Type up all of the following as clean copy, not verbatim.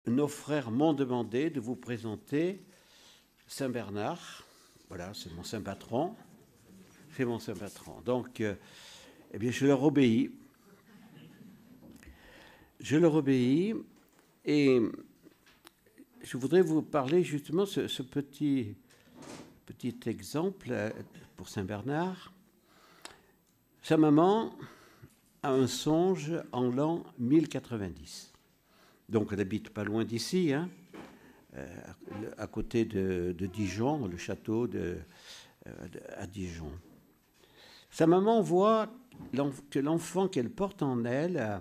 nos frères m'ont demandé de vous présenter Saint Bernard. Voilà, c'est mon saint patron. C'est mon saint patron. Donc, eh bien, je leur obéis. Je leur obéis et je voudrais vous parler justement de ce petit exemple pour Saint Bernard. Sa maman a un songe en l'an 1090. Donc, elle habite pas loin d'ici, hein, à côté de Dijon, le château à Dijon. Sa maman voit que l'enfant qu'elle porte en elle,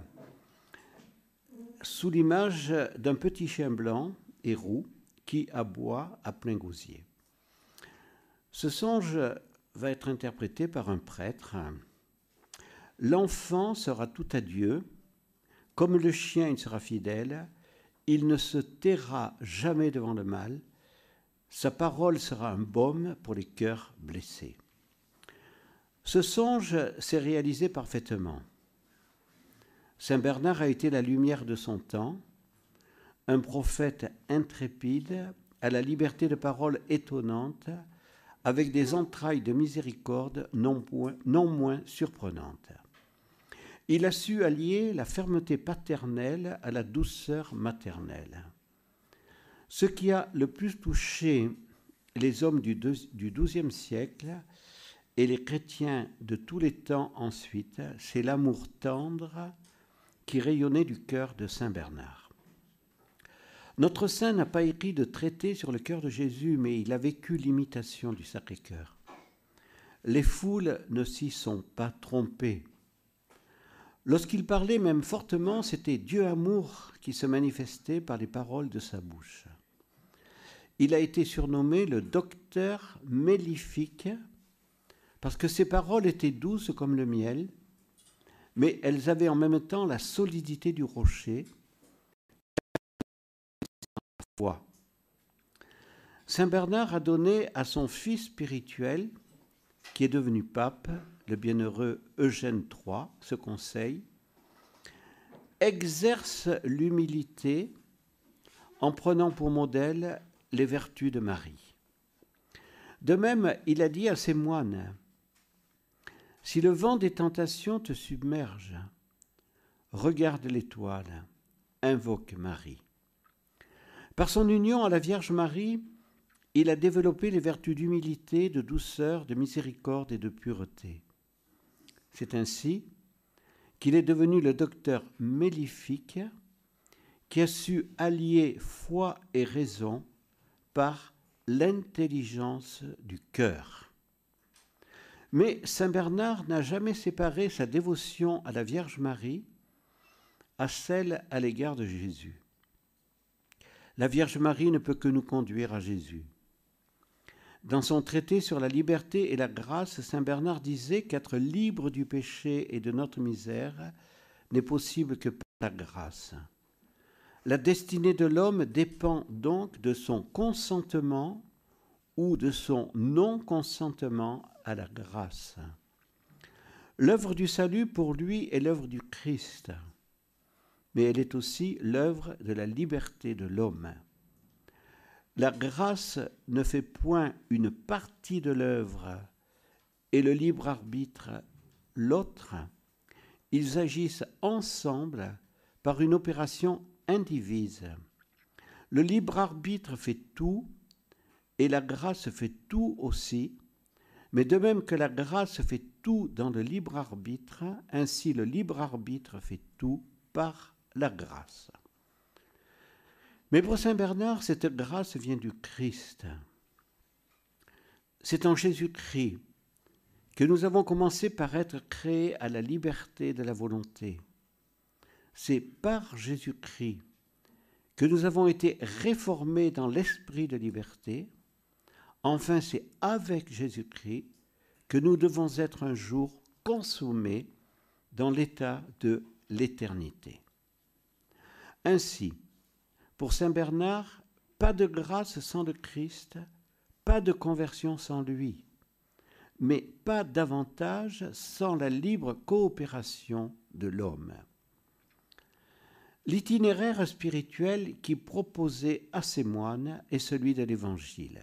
sous l'image d'un petit chien blanc et roux qui aboie à plein gosier. Ce songe va être interprété par un prêtre. L'enfant sera tout à Dieu, comme le chien il sera fidèle, il ne se taira jamais devant le mal, sa parole sera un baume pour les cœurs blessés. Ce songe s'est réalisé parfaitement. Saint Bernard a été la lumière de son temps, un prophète intrépide, à la liberté de parole étonnante, avec des entrailles de miséricorde non moins surprenantes. Il a su allier la fermeté paternelle à la douceur maternelle. Ce qui a le plus touché les hommes du XIIe siècle et les chrétiens de tous les temps ensuite, c'est l'amour tendre qui rayonnait du cœur de Saint Bernard. Notre saint n'a pas écrit de traité sur le cœur de Jésus, mais il a vécu l'imitation du Sacré-Cœur. Les foules ne s'y sont pas trompées. Lorsqu'il parlait même fortement, c'était Dieu amour qui se manifestait par les paroles de sa bouche. Il a été surnommé le docteur mélifique parce que ses paroles étaient douces comme le miel, mais elles avaient en même temps la solidité du rocher. Saint Bernard a donné à son fils spirituel, qui est devenu pape, le bienheureux Eugène III, ce conseil: exerce l'humilité en prenant pour modèle les vertus de Marie. De même, il a dit à ses moines: si le vent des tentations te submerge, regarde l'étoile, invoque Marie. Par son union à la Vierge Marie, il a développé les vertus d'humilité, de douceur, de miséricorde et de pureté. C'est ainsi qu'il est devenu le docteur mélifique qui a su allier foi et raison par l'intelligence du cœur. Mais Saint Bernard n'a jamais séparé sa dévotion à la Vierge Marie à celle à l'égard de Jésus. La Vierge Marie ne peut que nous conduire à Jésus. Dans son traité sur la liberté et la grâce, Saint Bernard disait qu'être libre du péché et de notre misère n'est possible que par la grâce. La destinée de l'homme dépend donc de son consentement ou de son non-consentement à la grâce. L'œuvre du salut pour lui est l'œuvre du Christ, mais elle est aussi l'œuvre de la liberté de l'homme. La grâce ne fait point une partie de l'œuvre et le libre arbitre l'autre. Ils agissent ensemble par une opération indivise. Le libre arbitre fait tout et la grâce fait tout aussi, mais de même que la grâce fait tout dans le libre arbitre, ainsi le libre arbitre fait tout par la grâce. Mais pour Saint Bernard, cette grâce vient du Christ. C'est en Jésus-Christ que nous avons commencé par être créés à la liberté de la volonté. C'est par Jésus-Christ que nous avons été réformés dans l'esprit de liberté. Enfin, c'est avec Jésus-Christ que nous devons être un jour consommés dans l'état de l'éternité. Ainsi, pour Saint Bernard, pas de grâce sans le Christ, pas de conversion sans lui, mais pas d'avantage sans la libre coopération de l'homme. L'itinéraire spirituel qui proposait à ces moines est celui de l'Évangile.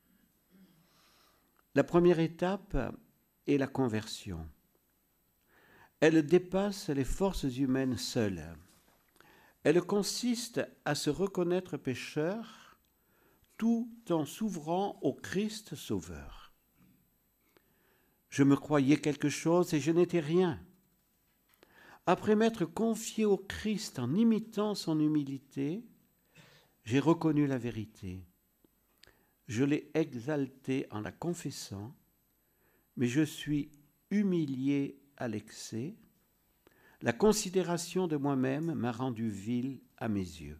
La première étape est la conversion. Elle dépasse les forces humaines seules. Elle consiste à se reconnaître pécheur tout en s'ouvrant au Christ Sauveur. Je me croyais quelque chose et je n'étais rien. Après m'être confié au Christ en imitant son humilité, j'ai reconnu la vérité. Je l'ai exaltée en la confessant, mais je suis humilié à l'excès. La considération de moi-même m'a rendu vil à mes yeux.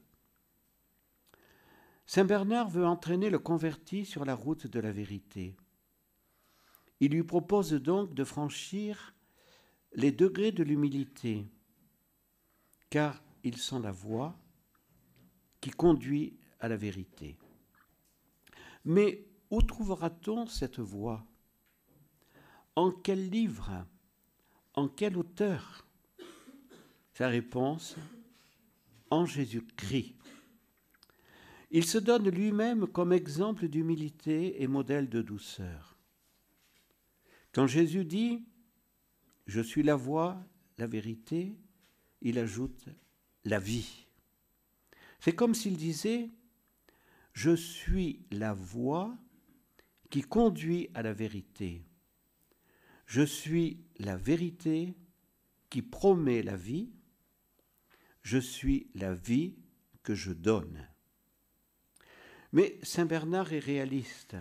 Saint Bernard veut entraîner le converti sur la route de la vérité. Il lui propose donc de franchir les degrés de l'humilité, car ils sont la voie qui conduit à la vérité. Mais où trouvera-t-on cette voie? En quel livre? En quel auteur? Sa réponse, en Jésus-Christ. Il se donne lui-même comme exemple d'humilité et modèle de douceur. Quand Jésus dit « Je suis la voie, la vérité », il ajoute « la vie ». C'est comme s'il disait « Je suis la voie qui conduit à la vérité. Je suis la vérité qui promet la vie. Je suis la vie que je donne. » Mais Saint Bernard est réaliste.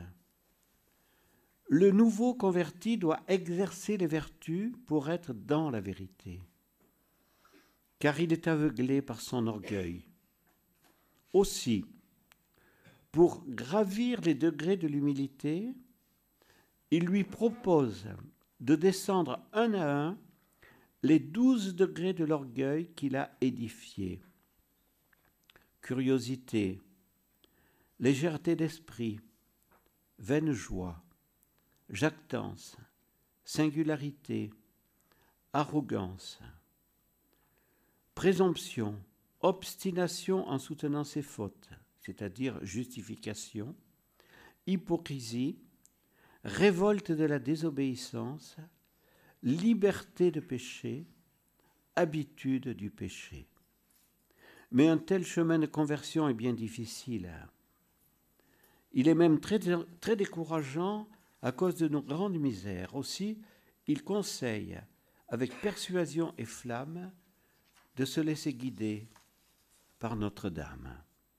Le nouveau converti doit exercer les vertus pour être dans la vérité, car il est aveuglé par son orgueil. Aussi, pour gravir les degrés de l'humilité, il lui propose de descendre un à un les 12 degrés de l'orgueil qu'il a édifiés. Curiosité, légèreté d'esprit, vaine joie, jactance, singularité, arrogance, présomption, obstination en soutenant ses fautes, c'est-à-dire justification, hypocrisie, révolte de la désobéissance, liberté de péché, habitude du péché. Mais un tel chemin de conversion est bien difficile. Il est même très décourageant à cause de nos grandes misères. Aussi, il conseille, avec persuasion et flamme, de se laisser guider par Notre-Dame.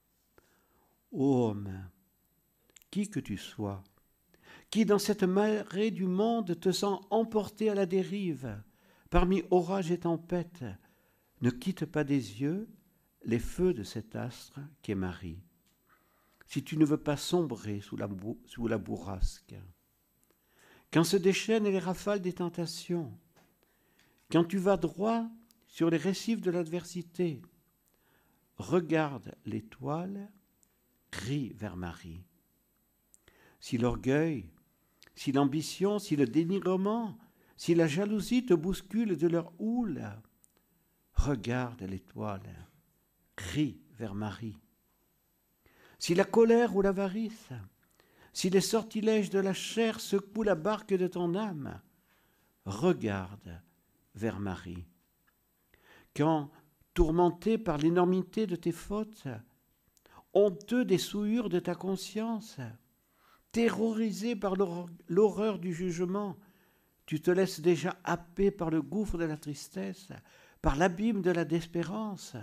Ô homme, qui que tu sois, qui dans cette marée du monde te sens emporté à la dérive, parmi orage et tempête, ne quitte pas des yeux les feux de cet astre qui est Marie, si tu ne veux pas sombrer sous la bourrasque. Quand se déchaînent les rafales des tentations, quand tu vas droit sur les récifs de l'adversité, regarde l'étoile, crie vers Marie. Si l'orgueil, si l'ambition, si le dénigrement, si la jalousie te bousculent de leur houle, regarde l'étoile, crie vers Marie. Si la colère ou l'avarice, si les sortilèges de la chair secouent la barque de ton âme, regarde vers Marie. Quand, tourmenté par l'énormité de tes fautes, honteux des souillures de ta conscience, terrorisé par l'horreur du jugement, tu te laisses déjà happer par le gouffre de la tristesse, par l'abîme de la désespérance,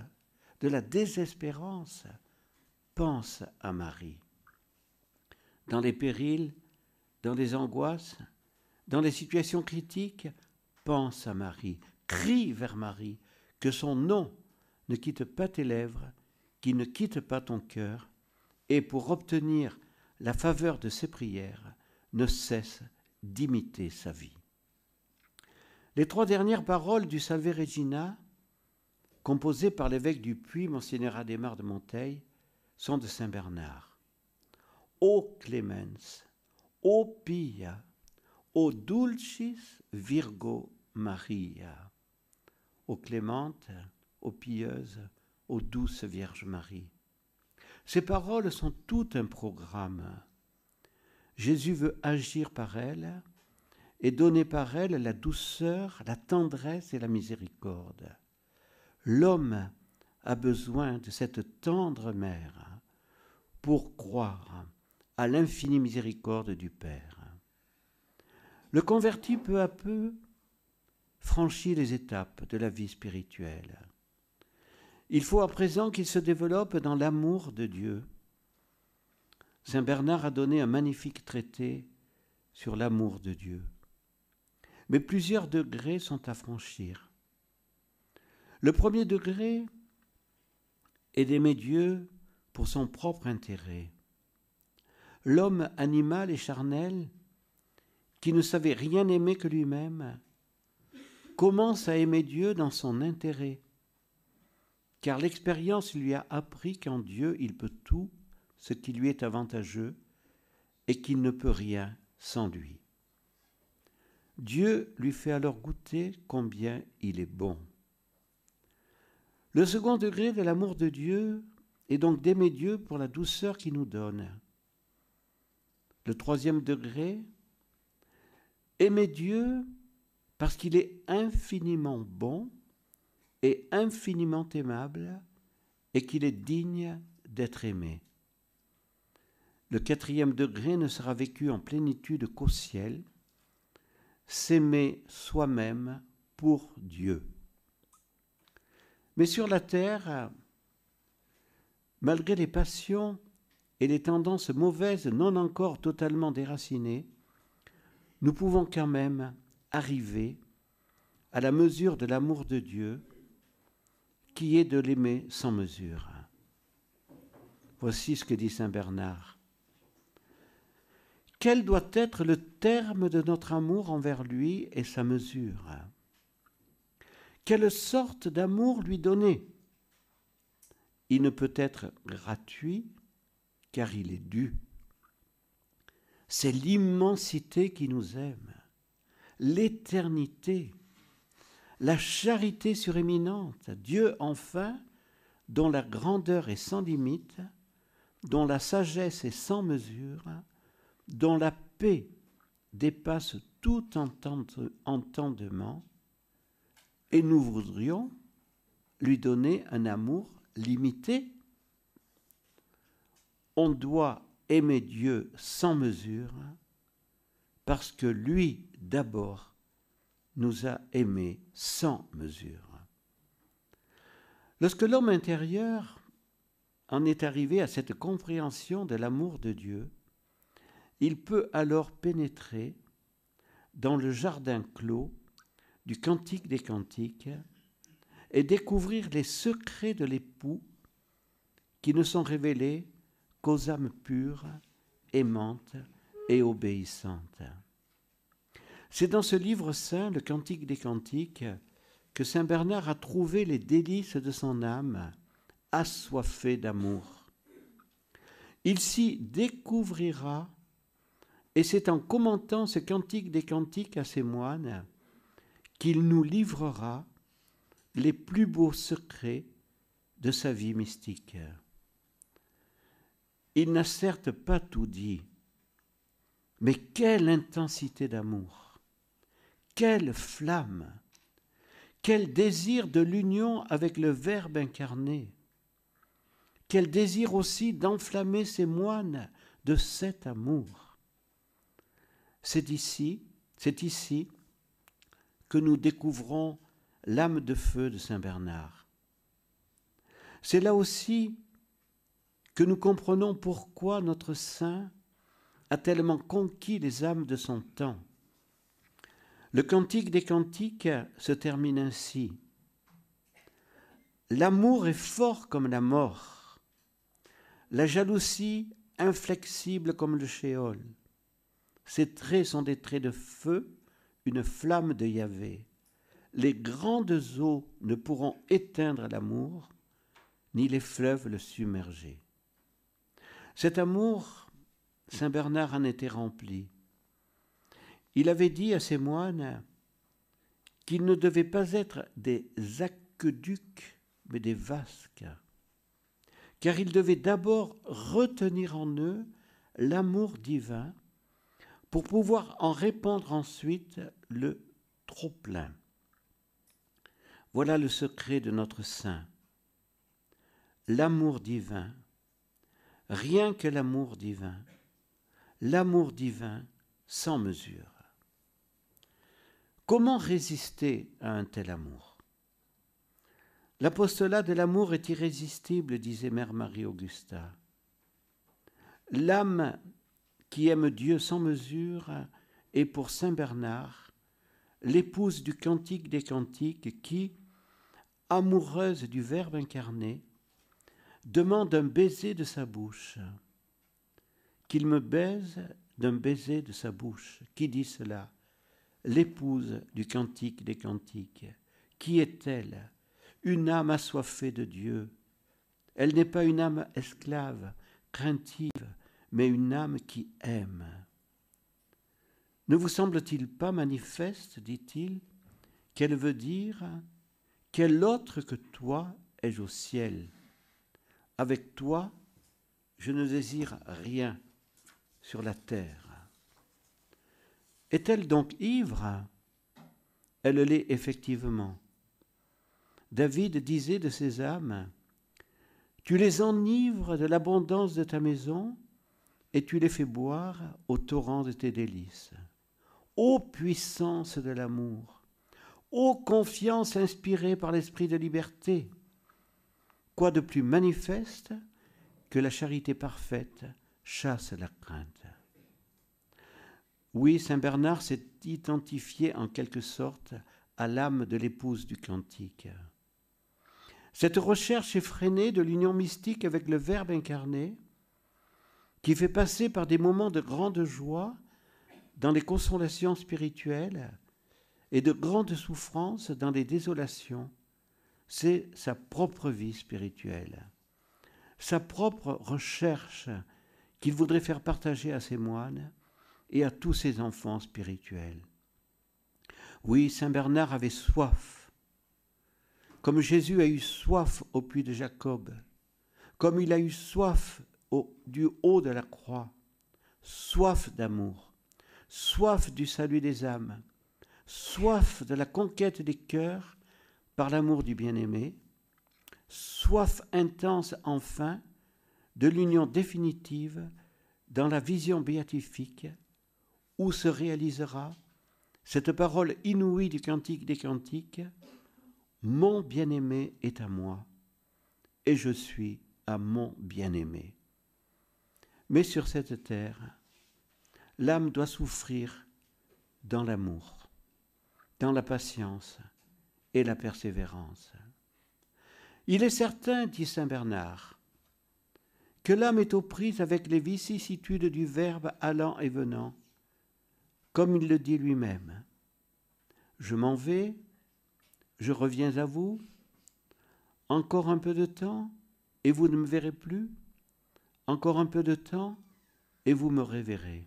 pense à Marie. Dans les périls, dans les angoisses, dans les situations critiques, pense à Marie, crie vers Marie, que son nom ne quitte pas tes lèvres, qu'il ne quitte pas ton cœur, et pour obtenir la faveur de ses prières, ne cesse d'imiter sa vie. Les 3 dernières paroles du Salve Regina, composées par l'évêque du Puy, Monseigneur Adhémar de Monteil, sont de Saint Bernard. O clemens, o pia, o dulcis Virgo Maria. Ô clémente, ô pieuse, ô douce Vierge Marie. Ces paroles sont tout un programme. Jésus veut agir par elles et donner par elles la douceur, la tendresse et la miséricorde. L'homme a besoin de cette tendre mère pour croire à l'infinie miséricorde du Père. Le converti, peu à peu, franchit les étapes de la vie spirituelle. Il faut à présent qu'il se développe dans l'amour de Dieu. Saint Bernard a donné un magnifique traité sur l'amour de Dieu. Mais plusieurs degrés sont à franchir. Le premier degré est d'aimer Dieu pour son propre intérêt. L'homme animal et charnel, qui ne savait rien aimer que lui-même, commence à aimer Dieu dans son intérêt, car l'expérience lui a appris qu'en Dieu il peut tout ce qui lui est avantageux et qu'il ne peut rien sans lui. Dieu lui fait alors goûter combien il est bon. Le second degré de l'amour de Dieu est donc d'aimer Dieu pour la douceur qu'il nous donne. Le troisième degré, aimer Dieu parce qu'il est infiniment bon et infiniment aimable et qu'il est digne d'être aimé. Le quatrième degré ne sera vécu en plénitude qu'au ciel, s'aimer soi-même pour Dieu. Mais sur la terre, malgré les passions et les tendances mauvaises non encore totalement déracinées, nous pouvons quand même arriver à la mesure de l'amour de Dieu, qui est de l'aimer sans mesure. Voici ce que dit saint Bernard. Quel doit être le terme de notre amour envers lui et sa mesure? Quelle sorte d'amour lui donner? Il ne peut être gratuit, car il est dû. C'est l'immensité qui nous aime, l'éternité, la charité suréminente, Dieu enfin, dont la grandeur est sans limite, dont la sagesse est sans mesure, dont la paix dépasse tout entendement, et nous voudrions lui donner un amour limité. On doit aimer Dieu sans mesure, parce que lui, d'abord, nous a aimés sans mesure. Lorsque l'homme intérieur en est arrivé à cette compréhension de l'amour de Dieu, il peut alors pénétrer dans le jardin clos du Cantique des Cantiques et découvrir les secrets de l'époux qui ne sont révélés qu'aux âmes pures, aimantes et obéissantes. C'est dans ce livre saint, le Cantique des Cantiques, que saint Bernard a trouvé les délices de son âme, assoiffée d'amour. Il s'y découvrira, et c'est en commentant ce Cantique des Cantiques à ses moines qu'il nous livrera les plus beaux secrets de sa vie mystique. Il n'a certes pas tout dit, mais quelle intensité d'amour, quelle flamme, quel désir de l'union avec le Verbe incarné, quel désir aussi d'enflammer ses moines de cet amour. C'est ici que nous découvrons l'âme de feu de saint Bernard. C'est là aussi que nous comprenons pourquoi notre saint a tellement conquis les âmes de son temps. Le Cantique des Cantiques se termine ainsi. L'amour est fort comme la mort, la jalousie inflexible comme le shéol. Ses traits sont des traits de feu, une flamme de Yahvé. Les grandes eaux ne pourront éteindre l'amour, ni les fleuves le submerger. Cet amour, saint Bernard en était rempli. Il avait dit à ses moines qu'ils ne devaient pas être des aqueducs mais des vasques, car ils devaient d'abord retenir en eux l'amour divin pour pouvoir en répandre ensuite le trop-plein. Voilà le secret de notre saint. L'amour divin, rien que l'amour divin sans mesure. Comment résister à un tel amour? L'apostolat de l'amour est irrésistible, disait Mère Marie-Augusta. L'âme qui aime Dieu sans mesure est pour saint Bernard l'épouse du Cantique des Cantiques qui, amoureuse du Verbe incarné, demande un baiser de sa bouche. Qu'il me baise d'un baiser de sa bouche. Qui dit cela? L'épouse du Cantique des Cantiques. Qui est-elle? Une âme assoiffée de Dieu. Elle n'est pas une âme esclave, craintive, mais une âme qui aime. Ne vous semble-t-il pas manifeste, dit-il, qu'elle veut dire « Quel autre que toi ai-je au ciel? Avec toi, je ne désire rien sur la terre. » Est-elle donc ivre? Elle l'est effectivement. David disait de ses âmes, « Tu les enivres de l'abondance de ta maison et tu les fais boire au torrent de tes délices. Ô puissance de l'amour! Ô confiance inspirée par l'esprit de liberté! Quoi de plus manifeste que la charité parfaite chasse la crainte? » Oui, saint Bernard s'est identifié en quelque sorte à l'âme de l'épouse du Cantique. Cette recherche effrénée de l'union mystique avec le Verbe incarné, qui fait passer par des moments de grande joie dans les consolations spirituelles et de grandes souffrances dans les désolations, c'est sa propre vie spirituelle, sa propre recherche qu'il voudrait faire partager à ses moines et à tous ses enfants spirituels. Oui, saint Bernard avait soif, comme Jésus a eu soif au puits de Jacob, comme il a eu soif du haut de la croix, soif d'amour, soif du salut des âmes, soif de la conquête des cœurs par l'amour du bien-aimé, soif intense enfin de l'union définitive dans la vision béatifique où se réalisera cette parole inouïe du Cantique des Cantiques, « Mon bien-aimé est à moi, et je suis à mon bien-aimé. » Mais sur cette terre, l'âme doit souffrir dans l'amour, dans la patience et la persévérance. Il est certain, dit saint Bernard, que l'âme est aux prises avec les vicissitudes du Verbe allant et venant, comme il le dit lui-même. Je m'en vais, je reviens à vous, encore un peu de temps, et vous ne me verrez plus, encore un peu de temps, et vous me reverrez.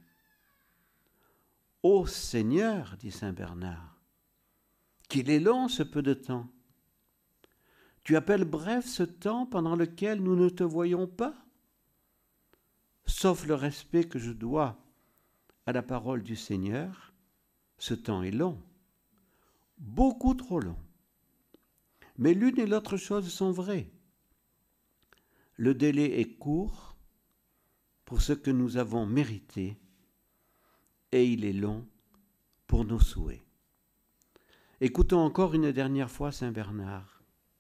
Ô Seigneur, dit saint Bernard, qu'il est long ce peu de temps. Tu appelles bref ce temps pendant lequel nous ne te voyons pas? Sauf le respect que je dois à la parole du Seigneur, ce temps est long, beaucoup trop long. Mais l'une et l'autre chose sont vraies. Le délai est court pour ce que nous avons mérité et il est long pour nos souhaits. Écoutons encore une dernière fois saint Bernard.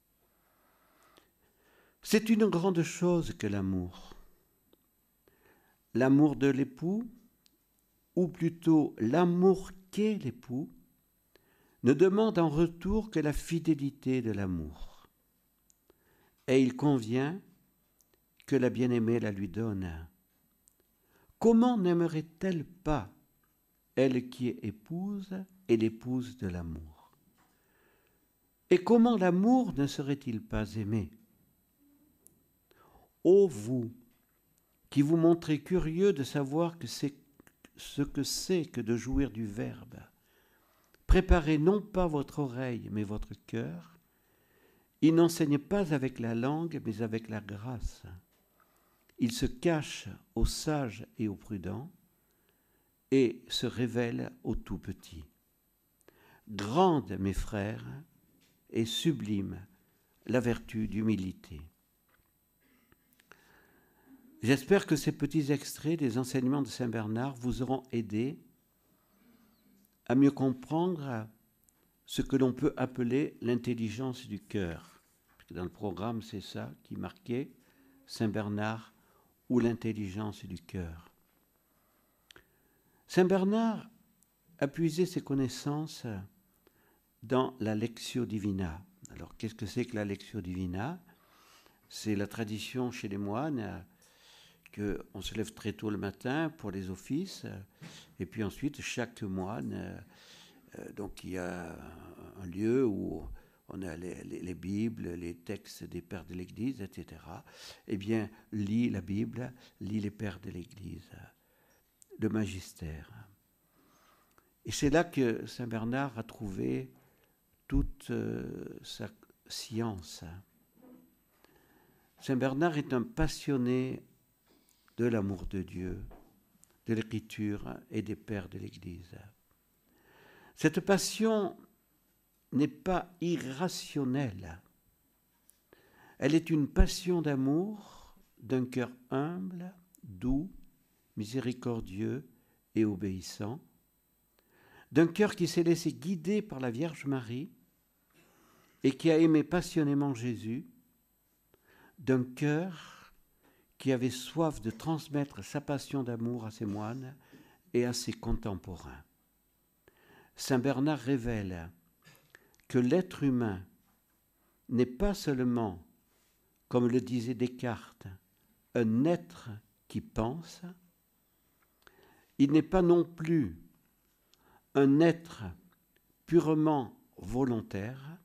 C'est une grande chose que l'amour. L'amour de l'époux, ou plutôt l'amour qu'est l'époux, ne demande en retour que la fidélité de l'amour. Et il convient que la bien-aimée la lui donne. Comment n'aimerait-elle pas, elle qui est épouse et l'épouse de l'amour? Et comment l'amour ne serait-il pas aimé? Ô vous, qui vous montrez curieux de savoir ce que c'est que de jouir du Verbe, préparez non pas votre oreille, mais votre cœur, Il n'enseigne pas avec la langue, mais avec la grâce. Il se cache aux sages et aux prudents et se révèle aux tout petits. Grande, mes frères, et sublime la vertu d'humilité. J'espère que ces petits extraits des enseignements de Saint Bernard vous auront aidé à mieux comprendre ce que l'on peut appeler l'intelligence du cœur. Dans le programme, c'est ça qui marquait Saint Bernard ou l'intelligence du cœur. Saint Bernard a puisé ses connaissances dans la Lectio Divina. Alors, qu'est-ce que c'est que la Lectio Divina? C'est la tradition chez les moines qu'on se lève très tôt le matin pour les offices, et puis ensuite, chaque moine, donc il y a un lieu où on a les Bibles, les textes des pères de l'Église, etc. Eh bien, lit la Bible, lit les pères de l'Église, le magistère. Et c'est là que Saint Bernard a trouvé toute sa science. Saint Bernard est un passionné de l'amour de Dieu, de l'Écriture et des pères de l'Église. Cette passion n'est pas irrationnelle. Elle est une passion d'amour d'un cœur humble, doux, miséricordieux et obéissant, d'un cœur qui s'est laissé guider par la Vierge Marie et qui a aimé passionnément Jésus, d'un cœur qui avait soif de transmettre sa passion d'amour à ses moines et à ses contemporains. Saint Bernard révèle que l'être humain n'est pas seulement, comme le disait Descartes, un être qui pense, il n'est pas non plus un être purement volontaire,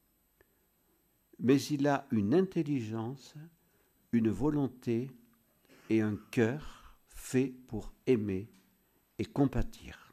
mais il a une intelligence, une volonté et un cœur fait pour aimer et compatir.